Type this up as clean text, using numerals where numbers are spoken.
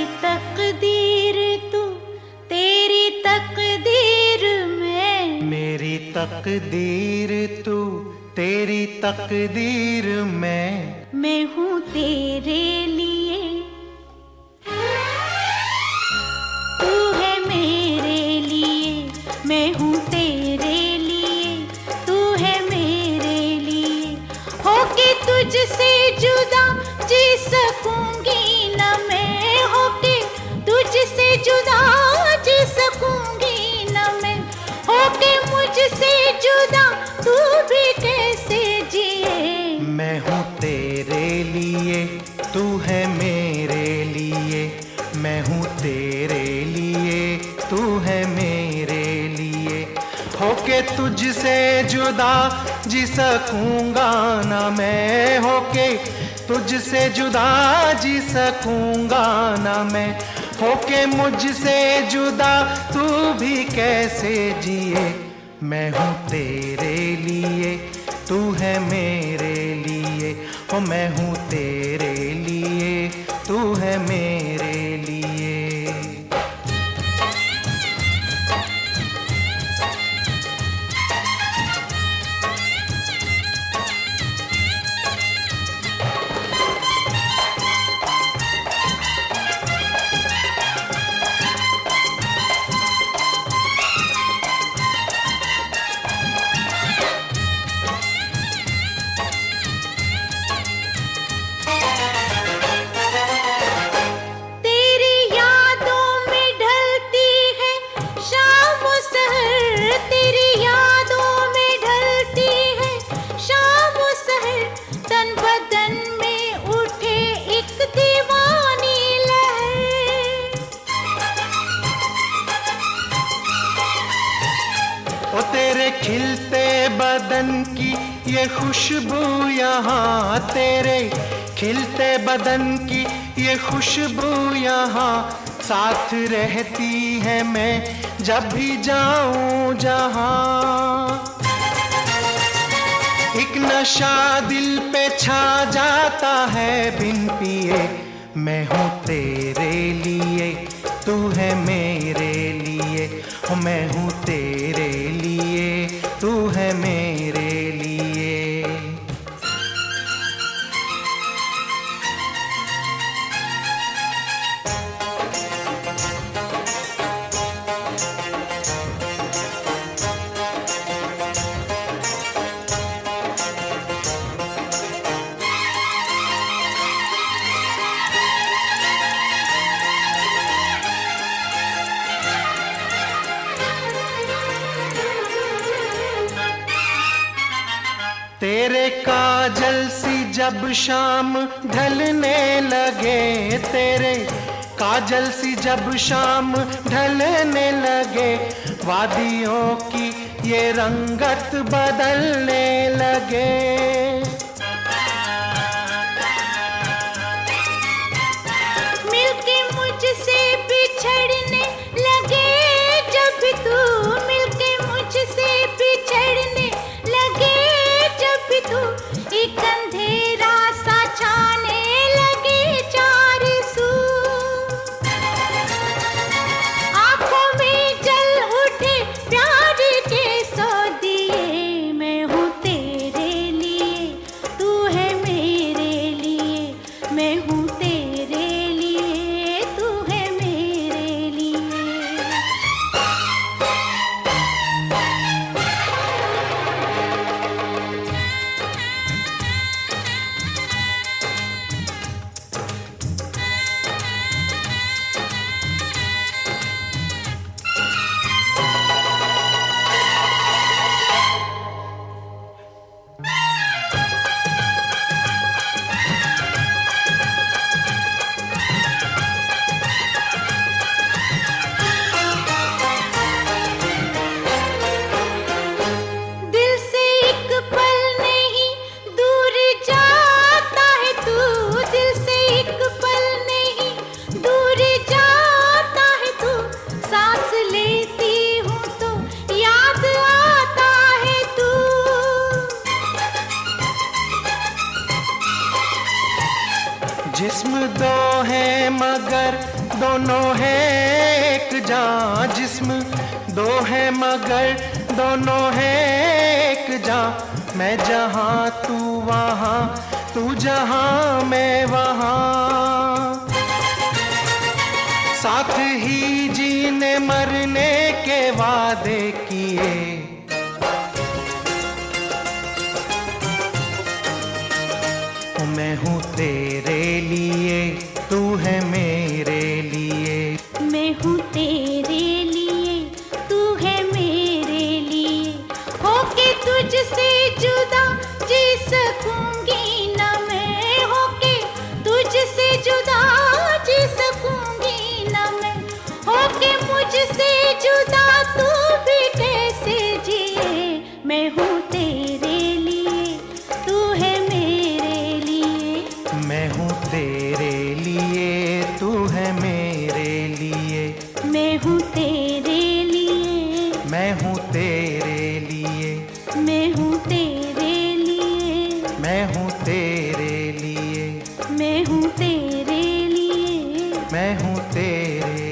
तकदीर तू, तेरी तकदीर मैं, मेरी तकदीर तू, तेरी तकदीर मैं हूँ तेरे लिए, तू है मेरे लिए, मैं हूँ तेरे लिए, तू है मेरे लिए। होके तुझसे जुदा जी सकूंगी न मैं, होके तुझसे जुदा जी सकूंगी न मैं, होके मुझसे जुदा तू भी कैसे जिए। मैं हूँ तेरे लिए, तू है मेरे लिए, मैं हूँ तेरे लिए, तू है मेरे लिए। होके तुझसे जुदा जी सकूंगा ना मैं, होके तुझसे जुदा जी सकूंगा ना मैं, होके मुझसे जुदा तू भी कैसे जिए। मैं हूँ तेरे लिए, तू है मेरे लिए, हो मैं हूँ तेरे लिए, तू है मेरे लिए। ओ तेरे खिलते बदन की ये खुशबू यहाँ, तेरे खिलते बदन की ये खुशबू यहाँ साथ रहती है मैं जब भी जाऊं जहाँ। एक नशा दिल पे छा जाता है बिन पिए, मैं हूँ तेरे लिए, तू है मेरे लिए, हो मैं हूँ तेरे लिए, तू है मेरे लिए। तेरे काजल सी जब शाम ढलने लगे, तेरे काजल सी जब शाम ढलने लगे, वादियों की ये रंगत बदलने लगे। मिलके मुझसे बिछड़ने लगे जब तू, मिलके मुझसे बिछड़ने लगे जब तू, एक अंधेरा सा छाने लगे चार सू। आंखों में जल उठे प्यार के सौदिए, मैं हूँ तेरे लिए, तू है मेरे लिए, मैं हूँ तेरे लिए, तू है मेरे लिए। दिल से एक पल नहीं दूर जाता है तू, दिल से एक पल नहीं दूर जाता है तू, सांस लेती हूँ तो याद आता है तू। जिस्म दो है मगर दोनों है एक जान, जिस्म दो है मगर दोनों है एक जान। मैं जहां तू वहां, तू जहां मैं वहां, साथ ही जीने मरने के वादे किए। मैं हूँ तेरे लिए, तू है मेरे लिए। मैं हूँ तेरे लिए, तू है मेरे लिए। होके तुझसे जुदा जी सकूंगी ना मैं, होके तुझसे जुदा जी सकूंगी ना मैं। होके मुझसे जुदा तू भी कैसे जिए। मैं हूँ तेरे लिए, तू है मेरे लिए। मैं हूँ तेरे लिए, तू है मेरे लिए। मैं हूँ तेरे लिए, मैं हूँ तेरे लिए। मैं हूँ तेरे लिए, मैं हूँ तेरे लिए। मैं हूँ तेरे लिए। मैं हूँ तेरे